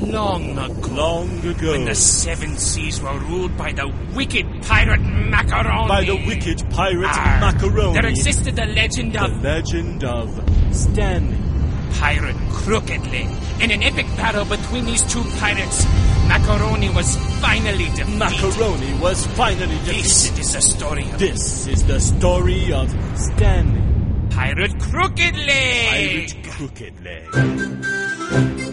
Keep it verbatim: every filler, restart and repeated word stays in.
long ago. Long ago. When the seven seas were ruled by the wicked pirate Macaroni. By the wicked pirate Arr, Macaroni. There existed the legend The of... legend of Stanley. Pirate Crooked Leg. In an epic battle between these two pirates, Macaroni was finally defeated. Macaroni was finally defeated. This is the story of... This is the story of Stanley. Pirate Crooked Leg. Pirate Crooked Leg.